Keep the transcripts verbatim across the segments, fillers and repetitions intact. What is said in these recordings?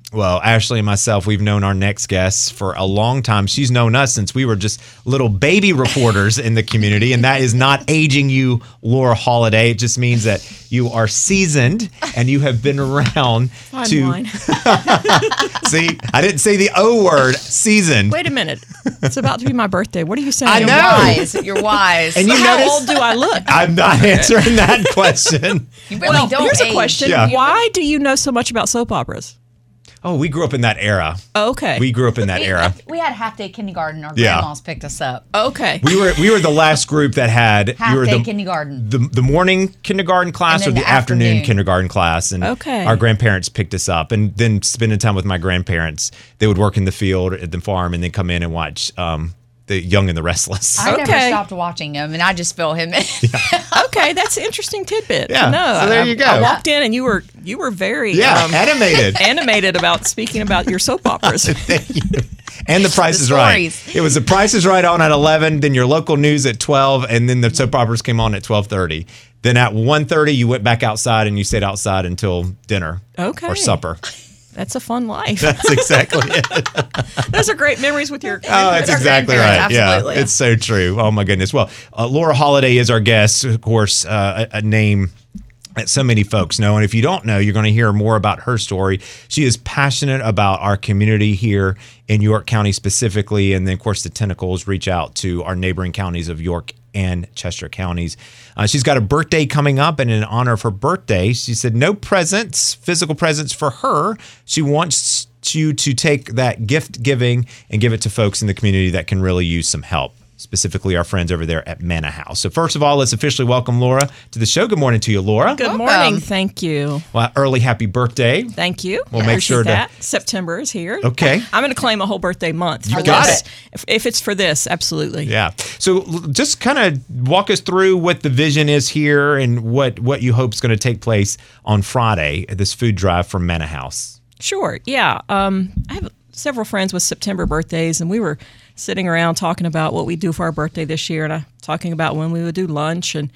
Well, Ashley and myself, we've known our next guest for a long time. She's known us since we were just little baby reporters in the community, and that is not aging you, Laura Holiday. It just means that you are seasoned and you have been around Fine to wine. See, I didn't say the O word, seasoned. Wait a minute. It's about to be my birthday. What are you saying? I You're know. wise. You're wise. And you How notice old do I look? I'm not answering that question. you really Well, don't here's age. a question. Yeah. Why do you know so much about soap operas? Oh, we grew up in that era. Okay. We grew up in that We, era. we had half day kindergarten. Our Yeah. grandmas picked us up. okay. We were we were the last group that had Half you were day the, kindergarten. the the morning kindergarten class or And the, then the afternoon, afternoon. kindergarten class, and Okay. our grandparents picked us up, and then spending time with my grandparents. They would work in the field at the farm, and then come in and watch um, the Young and the Restless. I never Okay. stopped watching him, and I just fill him in. Okay, that's an interesting tidbit. Yeah, to know. so there I- you go. I walked in and you were you were very yeah, um, animated. animated about speaking about your soap operas. Thank you. And the Price The is Right. stories. It was the Price is Right on at eleven, then your local news at twelve, and then the soap operas came on at twelve thirty. Then at one thirty, you went back outside and you stayed outside until dinner Okay. or supper. That's a fun life. That's exactly it. Those are great memories with your. Oh, that's Our exactly right. grandparents, Yeah, absolutely. it's so true. Oh my goodness. Well, uh, Laura Holiday is our guest, of course, uh, a, a name that so many folks know. And if you don't know, you're going to hear more about her story. She is passionate about our community here in York County specifically. And then, of course, the tentacles reach out to our neighboring counties of York and Chester counties. Uh, she's got a birthday coming up, and in honor of her birthday, she said no presents, physical presents for her. She wants you to take that gift giving and give it to folks in the community that can really use some help, specifically our friends over there at Manna House. So first of all, let's officially welcome Laura to the show. Good morning to you, Laura. Good Welcome. morning. Thank you. Well, early happy birthday. Thank you. We'll make Appreciate sure to- that. September is here. Okay. I'm going to claim a whole birthday month. You for got this. it. If, if it's for this, absolutely. Yeah. So l- just kind of walk us through what the vision is here and what, what you hope is going to take place on Friday at this food drive from Manna House. Sure. Yeah. Um, I have several friends with September birthdays, and we were sitting around talking about what we do for our birthday this year, and I talking about when we would do lunch. And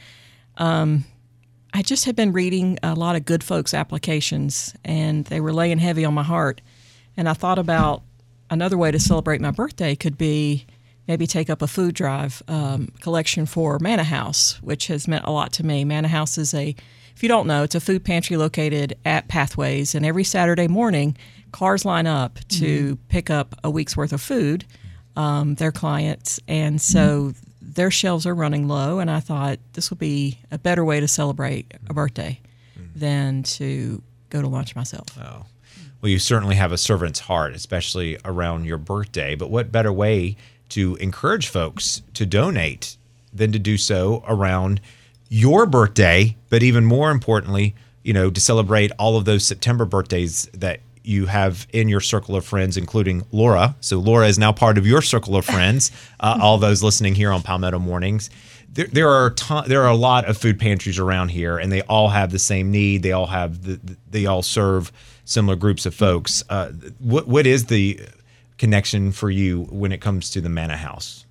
um, I just had been reading a lot of good folks' applications, and they were laying heavy on my heart. And I thought about another way to celebrate my birthday could be maybe take up a food drive um, collection for Manna House, which has meant a lot to me. Manna House is a, if you don't know, it's a food pantry located at Pathways, and every Saturday morning, cars line up to pick up a week's worth of food, um, their clients, and so their shelves are running low, and I thought this would be a better way to celebrate a birthday than to go to lunch myself. Oh. Well, you certainly have a servant's heart, especially around your birthday. But what better way to encourage folks to donate than to do so around your birthday, but even more importantly, you know, to celebrate all of those September birthdays that you have in your circle of friends, including Laura. So Laura is now part of your circle of friends, uh, all those listening here on Palmetto Mornings. There, there are a ton, there are a lot of food pantries around here, and they all have the same need. They all have the, they all serve similar groups of folks. Uh, what what is the connection for you when it comes to the Manna House?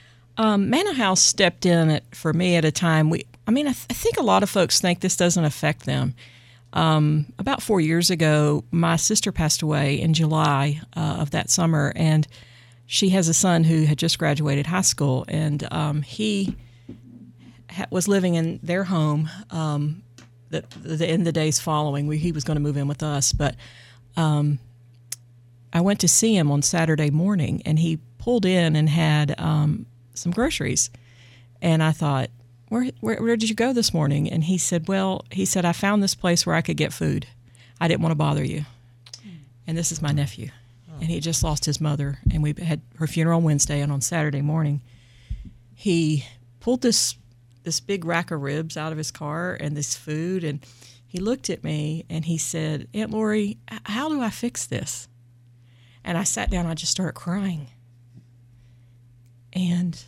Um, Manna House stepped in at, for me at a time. We, I mean, I, th- I think a lot of folks think this doesn't affect them. Um, about four years ago, my sister passed away in July uh, of that summer, and she has a son who had just graduated high school, and um, he ha- was living in their home. Um, the, the in the days following, we, he was going to move in with us, but um, I went to see him on Saturday morning, and he pulled in and had um, some groceries, and I thought, Where, where where did you go this morning? And he said, well, he said, I found this place where I could get food. I didn't want to bother you. And this is my nephew. And he just lost his mother. And we had her funeral on Wednesday. And on Saturday morning, he pulled this this big rack of ribs out of his car and this food. And he looked at me and he said, Aunt Lori, h- how do I fix this? And I sat down and I just started crying. And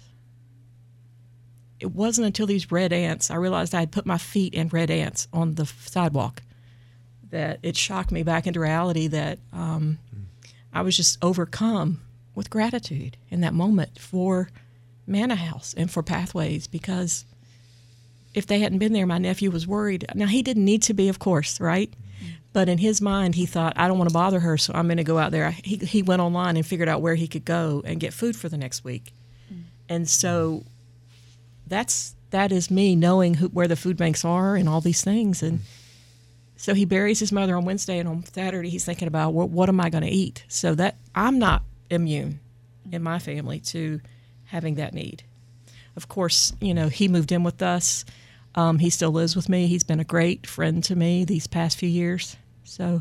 it wasn't until these red ants, I realized I had put my feet in red ants on the sidewalk, that it shocked me back into reality that um, I was just overcome with gratitude in that moment for Manna House and for Pathways, because if they hadn't been there, my nephew was worried. Now, he didn't need to be, of course, right? But in his mind, he thought, I don't want to bother her, so I'm going to go out there. He, he went online and figured out where he could go and get food for the next week. Mm. And so that's that is me knowing who, where the food banks are and all these things. And so he buries his mother on Wednesday, and on Saturday he's thinking about, what, what am I going to eat? So that I'm not immune in my family to having that need. Of course, you know, he moved in with us. Um, he still lives with me. He's been a great friend to me these past few years. So,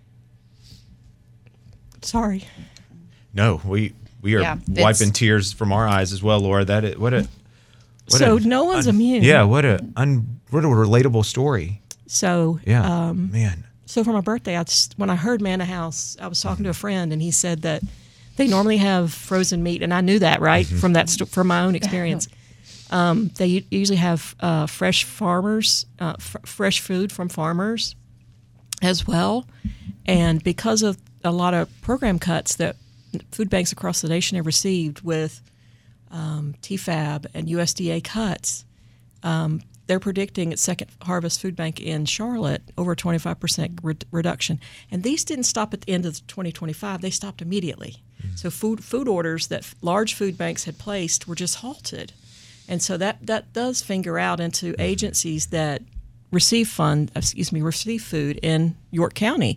sorry. No, we we are Yeah, wiping tears from our eyes as well, Laura. That is, what a what so a, no one's un, immune. Yeah, what a un, what a relatable story. So Yeah, um, man. So for my birthday, I just, when I heard Manor House, I was talking to a friend, and he said that they normally have frozen meat, and I knew that right mm-hmm. from that st- from my own experience. Um, they u- usually have uh, fresh farmers, uh, f- fresh food from farmers as well. And because of a lot of program cuts that food banks across the nation have received with um, T F A B and U S D A cuts, um, they're predicting at Second Harvest Food Bank in Charlotte over a twenty-five percent re- reduction. And these didn't stop at the end of twenty twenty-five. They stopped immediately. Mm-hmm. So food food orders that f- large food banks had placed were just halted. And so that, that does finger out into agencies that receive fund, excuse me, receive food in York County.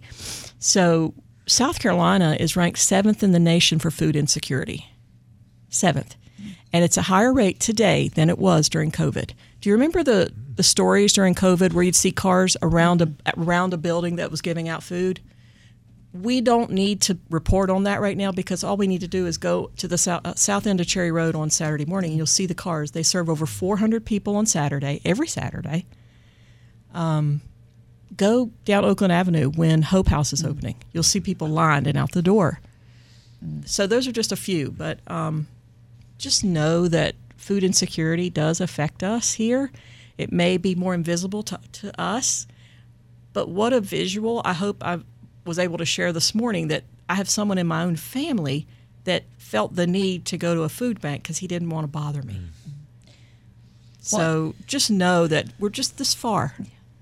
So South Carolina is ranked seventh in the nation for food insecurity. Seventh. And it's a higher rate today than it was during COVID. Do you remember the, the stories during COVID where you'd see cars around a around a building that was giving out food? We don't need to report on that right now, because all we need to do is go to the south, uh, south end of Cherry Road on Saturday morning, and you'll see the cars. They serve over four hundred people on Saturday, every Saturday. Um, go down Oakland Avenue when Hope House is opening. You'll see people lined and out the door. So those are just a few, but um, just know that food insecurity does affect us here. It may be more invisible to, to us, but what a visual. I hope I was able to share this morning that I have someone in my own family that felt the need to go to a food bank because he didn't want to bother me. Mm. So well, just know that we're just this far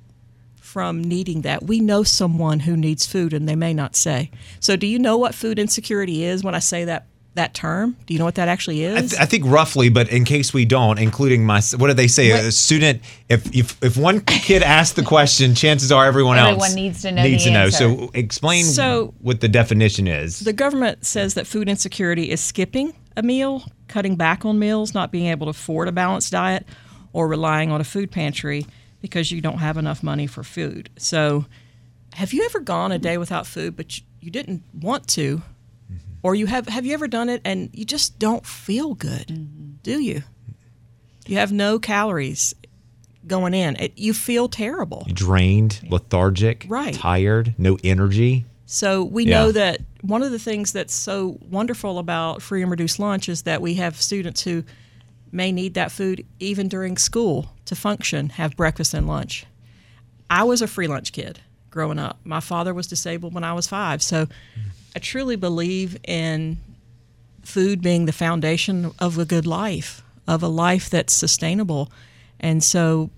from needing that. We know someone who needs food, and they may not say. So do you know what food insecurity is when I say that that term? Do you know what that actually is? I, th- I think roughly, but in case we don't, including my, what do they say? What? A student, if, if if one kid asks the question, chances are everyone, everyone else needs to know needs the to know. answer. So explain so, what the definition is. The government says that food insecurity is skipping a meal, cutting back on meals, not being able to afford a balanced diet, or relying on a food pantry because you don't have enough money for food. So have you ever gone a day without food, but you, you didn't want to? Or you have have you ever done it and you just don't feel good, mm-hmm. do you? You have no calories going in. It, you feel terrible. Drained, lethargic, right. tired, no energy. So we yeah. know that one of the things that's so wonderful about free and reduced lunch is that we have students who may need that food even during school to function, have breakfast and lunch. I was a free lunch kid growing up. My father was disabled when I was five, so I truly believe in food being the foundation of a good life, of a life that's sustainable. And so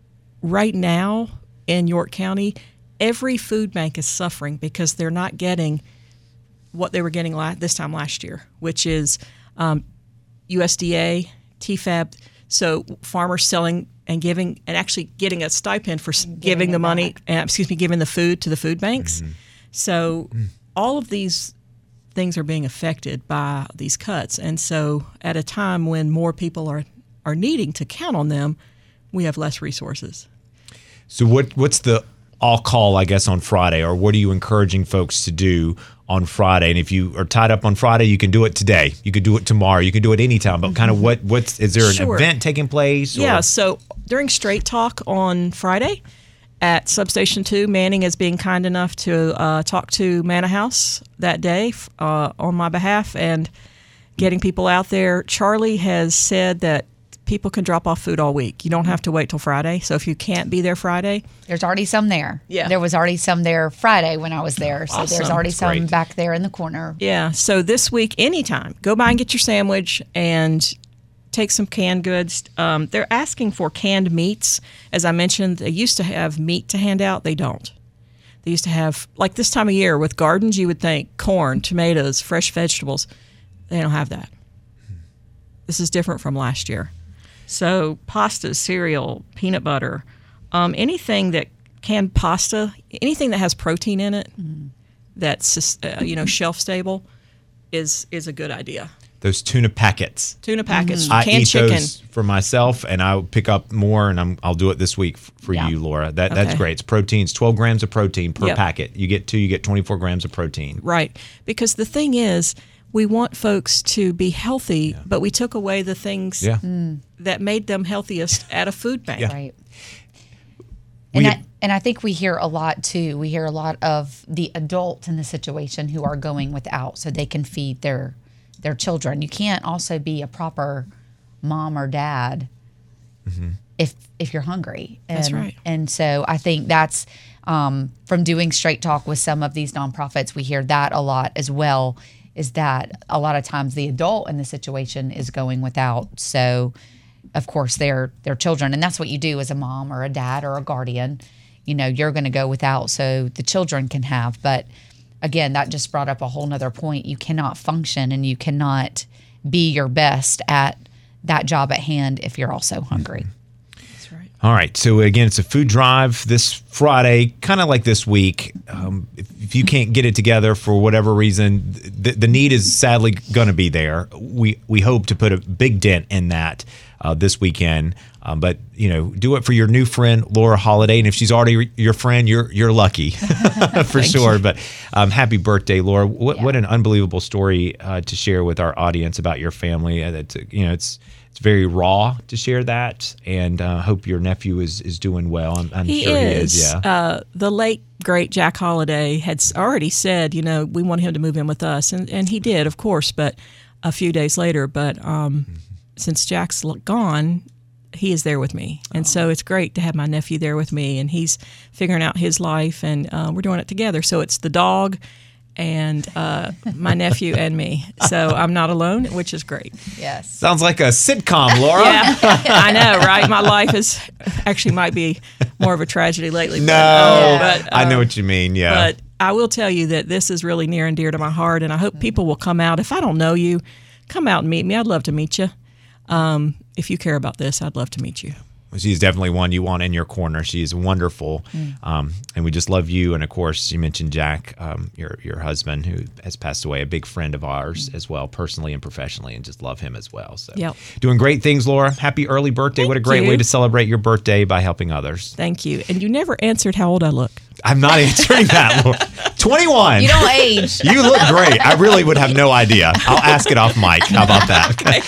right now in York County, every food bank is suffering because they're not getting what they were getting la- this time last year, which is um, U S D A, T F A B, so farmers selling and giving and actually getting a stipend for giving, giving the money, uh, excuse me, giving the food to the food banks. Mm-hmm. So mm. all of these things are being affected by these cuts. And so at a time when more people are, are needing to count on them, we have less resources. So what what's the all call, I guess, on Friday, or what are you encouraging folks to do on Friday? And if you are tied up on Friday, you can do it today. You could do it tomorrow. You can do it anytime. But kind of what what's is there an sure. event taking place? Or? Yeah. So during Straight Talk on Friday at Substation two, Manning is being kind enough to uh, talk to Manor House that day uh, on my behalf and getting people out there. Charlie has said that people can drop off food all week. You don't have to wait till Friday. So if you can't be there Friday, there's already some there. Yeah. There was already some there Friday when I was there. So awesome. There's already That's some great. back there in the corner. Yeah. So this week, anytime, go by and get your sandwich and take some canned goods. Um, they're asking for canned meats. As I mentioned, they used to have meat to hand out. They don't. They used to have, like this time of year with gardens, you would think corn, tomatoes, fresh vegetables. They don't have that. This is different from last year. So pasta, cereal, peanut butter, um, anything that canned pasta, anything that has protein in it, mm. that's uh, you know shelf stable, is is a good idea. Those tuna packets. Tuna packets. Mm. I Canned eat chicken. those for myself, and I'll pick up more, and I'm, I'll do it this week f- for Yeah. you, Laura. That Okay. That's great. It's protein. It's twelve grams of protein per Yep. packet. You get two, you get twenty-four grams of protein. Right. Because the thing is, we want folks to be healthy, yeah. but we took away the things yeah. mm. that made them healthiest at a food bank. Yeah. Right. And We- I, and I think we hear a lot too. We hear a lot of the adults in the situation who are going without so they can feed their their children. You can't also be a proper mom or dad mm-hmm. if if you're hungry. And, That's right. And so I think that's um, from doing Straight Talk with some of these nonprofits, we hear that a lot as well, is that a lot of times the adult in the situation is going without. So of course they're their children. And that's what you do as a mom or a dad or a guardian. You know, you're going to go without so the children can have. But again, that just brought up a whole nother point. You cannot function and you cannot be your best at that job at hand if you're also hungry. That's right. All right. So again, it's a food drive this Friday, kind of like this week. Um, if, if you can't get it together for whatever reason, the, the need is sadly going to be there. We we hope to put a big dent in that uh, this weekend. Um, but you know, do it for your new friend Laura Holiday, and if she's already re- your friend, you're you're lucky for sure. You. But um, happy birthday, Laura! What yeah. what an unbelievable story uh, to share with our audience about your family. Uh, it's, you know, it's it's very raw to share that, and uh, hope your nephew is is doing well. I'm, I'm he sure is. he is. Yeah. Uh, the late great Jack Holiday had already said, you know, we want him to move in with us, and and he did, of course, but a few days later. But um, mm-hmm. since Jack's gone, he is there with me. And oh. so it's great to have my nephew there with me, and he's figuring out his life, and uh, we're doing it together. So it's the dog and uh, my nephew and me. So I'm not alone, which is great. Yes. Sounds like a sitcom, Laura. Yeah, I know, right? My life is actually might be more of a tragedy lately. No, but, uh, but, uh, I know what you mean. Yeah. But I will tell you that this is really near and dear to my heart, and I hope people will come out. If I don't know you, come out and meet me. I'd love to meet you. Um, if you care about this, I'd love to meet you. She's definitely one you want in your corner. She's wonderful, mm. um, and we just love you. And of course, you mentioned Jack, um, your your husband, who has passed away, a big friend of ours mm. as well, personally and professionally, and just love him as well. So, yep. doing great things, Laura. Happy early birthday! Thank what a great you. way to celebrate your birthday by helping others. Thank you. And you never answered how old I look. I'm not answering that, Laura. twenty-one. You don't age. You look great. I really would have no idea. I'll ask it off mic. How about that? Okay.